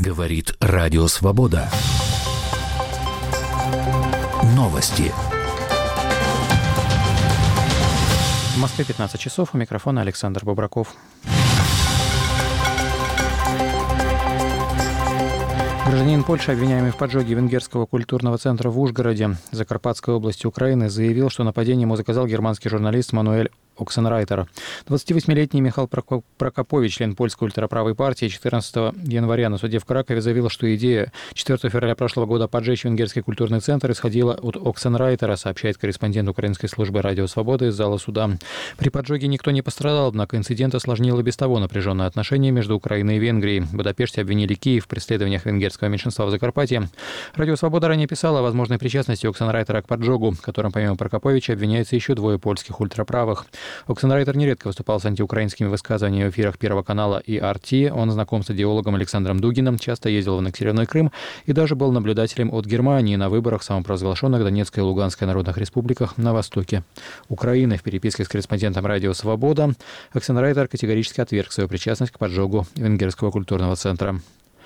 Говорит Радио Свобода. Новости. В Москве 15 часов. У микрофона Александр Бобраков. Гражданин Польши, обвиняемый в поджоге венгерского культурного центра в Ужгороде, Закарпатской области Украины, заявил, что нападение ему заказал германский журналист Мануэль Оксенрайтер. 28-летний Михаил Прокопович, член польской ультраправой партии, 14 января на суде в Кракове заявил, что идея 4 февраля прошлого года поджечь венгерский культурный центр исходила от Оксенрайтера, сообщает корреспондент украинской службы «Радио Свобода» из зала суда. При поджоге никто не пострадал, однако инцидент осложнил и без того напряженные отношения между Украиной и Венгрией. В Будапеште обвинили Киев в преследованиях венгерского меньшинства в Закарпатье. «Радио Свобода» ранее писала о возможной причастности Оксенрайтера к поджогу, в котором помимо Прокоповича обвиняются еще двое польских ультраправых. Оксенрайтер нередко выступал с антиукраинскими высказываниями в эфирах Первого канала и RT. Он знаком с идеологом Александром Дугиным, часто ездил в аннексированный Крым и даже был наблюдателем от Германии на выборах, самопровозглашенных в Донецкой и Луганской народных республиках на востоке Украины. В переписке с корреспондентом «Радио Свобода» Оксенрайтер категорически отверг свою причастность к поджогу венгерского культурного центра.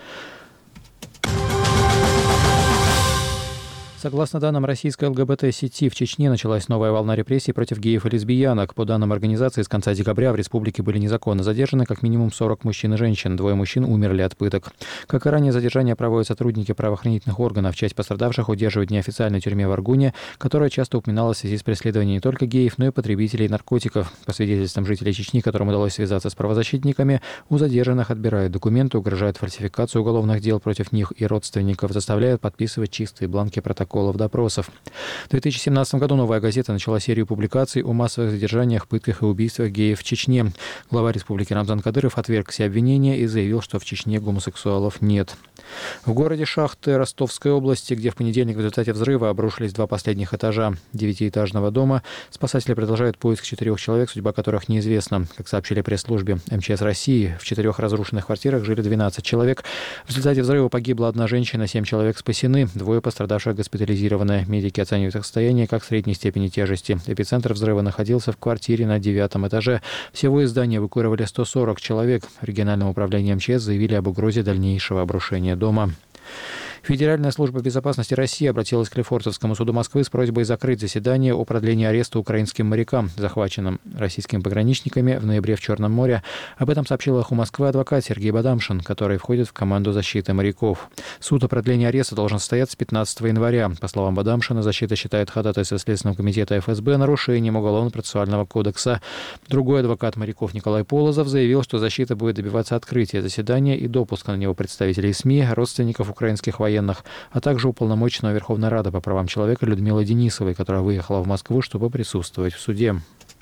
Согласно данным российской ЛГБТ-сети, в Чечне началась новая волна репрессий против геев и лесбиянок. По данным организации, с конца декабря в республике были незаконно задержаны как минимум 40 мужчин и женщин. 2 мужчин умерли от пыток. Как и ранее, задержания проводят сотрудники правоохранительных органов. Часть пострадавших удерживают в неофициальной тюрьме в Аргуне, которая часто упоминалась в связи с преследованием не только геев, но и потребителей наркотиков. По свидетельствам жителей Чечни, которым удалось связаться с правозащитниками, у задержанных отбирают документы, угрожают фальсификацию уголовных дел против них и родственников, заставляют подписывать чистые бланки протоколов допросов. В 2017 году «Новая газета» начала серию публикаций о массовых задержаниях, пытках и убийствах геев в Чечне. Глава республики Рамзан Кадыров отверг все обвинения и заявил, что в Чечне гомосексуалов нет. В городе Шахты Ростовской области, где в понедельник в результате взрыва обрушились 2 последних этажа 9-этажного дома, спасатели продолжают поиск 4 человек, судьба которых неизвестна. Как сообщили пресс-службе МЧС России, в 4 разрушенных квартирах жили 12 человек. В результате взрыва погибла 1 женщина, 7 человек спасены, 2 пострадавших госпитализированы. Медики оценивают их состояние как средней степени тяжести. Эпицентр взрыва находился в квартире на 9 этаже. Всего из здания эвакуировали 140 человек. В региональном управлении МЧС заявили об угрозе дальнейшего обрушения дома. Федеральная служба безопасности России обратилась к Лефортовскому суду Москвы с просьбой закрыть заседание о продлении ареста украинским морякам, захваченным российскими пограничниками в ноябре в Черном море. Об этом сообщил «Эху Москвы» адвокат Сергей Бадамшин, который входит в команду защиты моряков. Суд о продлении ареста должен состояться 15 января. По словам Бадамшина, защита считает ходатайство Следственного комитета ФСБ нарушением Уголовно-процессуального кодекса. Другой адвокат моряков Николай Полозов заявил, что защита будет добиваться открытия заседания и допуска на него представителей СМИ, родственников украинских военных, а также уполномоченного Верховной Рады по правам человека Людмилы Денисовой, которая выехала в Москву, чтобы присутствовать в суде.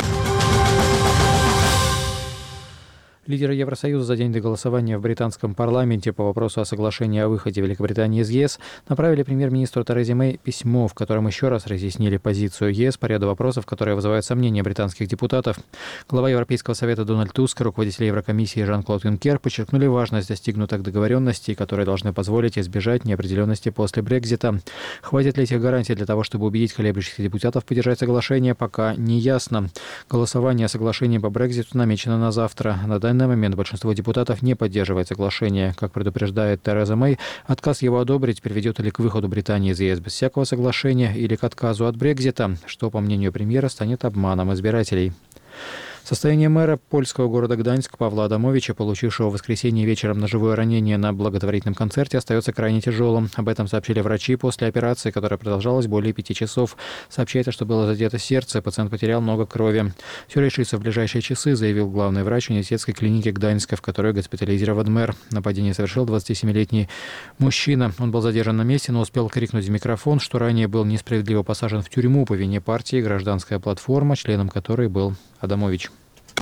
Лидеры Евросоюза за день до голосования в британском парламенте по вопросу о соглашении о выходе Великобритании из ЕС направили премьер-министру Терезе Мэй письмо, в котором еще раз разъяснили позицию ЕС по ряду вопросов, которые вызывают сомнения британских депутатов. Глава Европейского совета Дональд Туск и руководитель Еврокомиссии Жан-Клод Юнкер подчеркнули важность достигнутых договоренностей, которые должны позволить избежать неопределенности после Брексита. Хватит ли этих гарантий для того, чтобы убедить колеблющихся депутатов поддержать соглашение, пока не ясно. Голосование о соглашении по Брекситу намечено на завтра. На данный момент большинство депутатов не поддерживает соглашение. Как предупреждает Тереза Мэй, отказ его одобрить приведет или к выходу Британии из ЕС без всякого соглашения, или к отказу от Брексита, что, по мнению премьера, станет обманом избирателей. Состояние мэра польского города Гданьск Павла Адамовича, получившего в воскресенье вечером ножевое ранение на благотворительном концерте, остается крайне тяжелым. Об этом сообщили врачи после операции, которая продолжалась более 5 часов. Сообщается, что было задето сердце, пациент потерял много крови. Все решится в ближайшие часы, заявил главный врач университетской клиники Гданьска, в которой госпитализирован мэр. Нападение совершил 27-летний мужчина. Он был задержан на месте, но успел крикнуть в микрофон, что ранее был несправедливо посажен в тюрьму по вине партии «Гражданская платформа», членом которой был Адамович.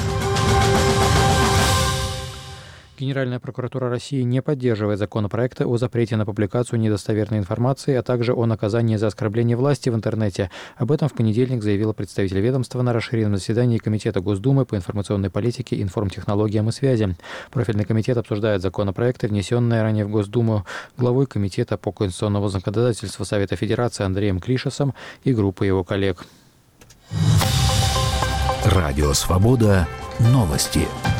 Генеральная прокуратура России не поддерживает законопроекты о запрете на публикацию недостоверной информации, а также о наказании за оскорбление власти в интернете. Об этом в понедельник заявила представитель ведомства на расширенном заседании Комитета Госдумы по информационной политике, информтехнологиям и связи. Профильный комитет обсуждает законопроекты, внесенные ранее в Госдуму главой Комитета по конституционному законодательству Совета Федерации Андреем Клишесом и группой его коллег. Радио Свобода. Новости.